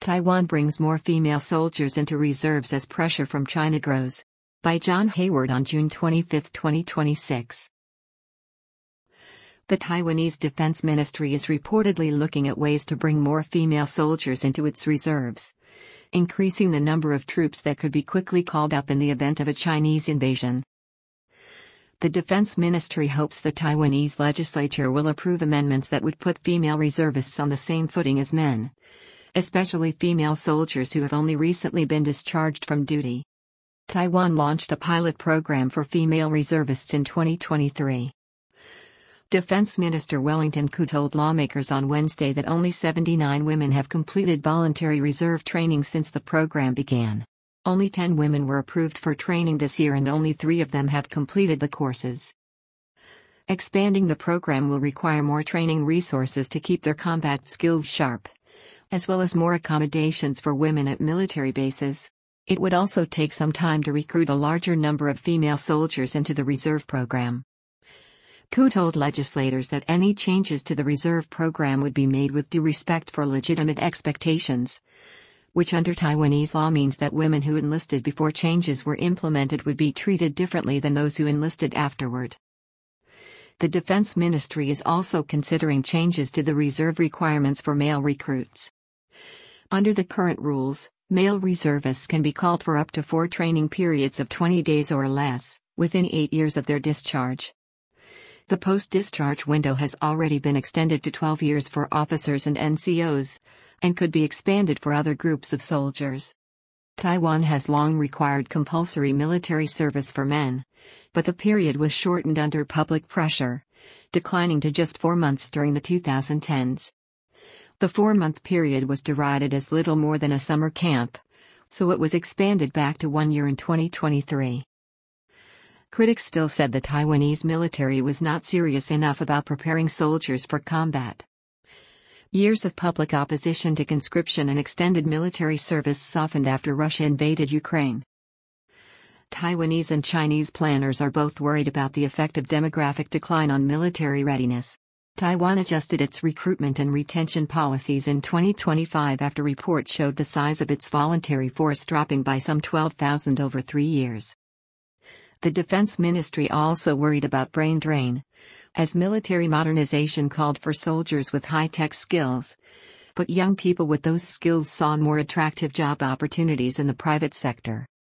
Taiwan brings more female soldiers into reserves as pressure from China grows. By John Hayward on June 25, 2026. The Taiwanese Defense Ministry is reportedly looking at ways to bring more female soldiers into its reserves, increasing the number of troops that could be quickly called up in the event of a Chinese invasion. The Defense Ministry hopes the Taiwanese legislature will approve amendments that would put female reservists on the same footing as men, especially female soldiers who have only recently been discharged from duty. Taiwan launched a pilot program for female reservists in 2023. Defense Minister Wellington Koo told lawmakers on Wednesday that only 79 women have completed voluntary reserve training since the program began. Only 10 women were approved for training this year and only 3 of them have completed the courses. Expanding the program will require more training resources to keep their combat skills sharp, as well as more accommodations for women at military bases. It would also take some time to recruit a larger number of female soldiers into the reserve program. Koo told legislators that any changes to the reserve program would be made with due respect for legitimate expectations, which under Taiwanese law means that women who enlisted before changes were implemented would be treated differently than those who enlisted afterward. The Defense Ministry is also considering changes to the reserve requirements for male recruits. Under the current rules, male reservists can be called for up to 4 training periods of 20 days or less, within 8 years of their discharge. The post-discharge window has already been extended to 12 years for officers and NCOs, and could be expanded for other groups of soldiers. Taiwan has long required compulsory military service for men, but the period was shortened under public pressure, declining to just 4 months during the 2010s. The 4-month period was derided as little more than a summer camp, so it was expanded back to 1 year in 2023. Critics still said the Taiwanese military was not serious enough about preparing soldiers for combat. Years of public opposition to conscription and extended military service softened after Russia invaded Ukraine. Taiwanese and Chinese planners are both worried about the effect of demographic decline on military readiness. Taiwan adjusted its recruitment and retention policies in 2025 after reports showed the size of its voluntary force dropping by some 12,000 over 3 years. The Defense Ministry also worried about brain drain, as military modernization called for soldiers with high-tech skills, but young people with those skills saw more attractive job opportunities in the private sector.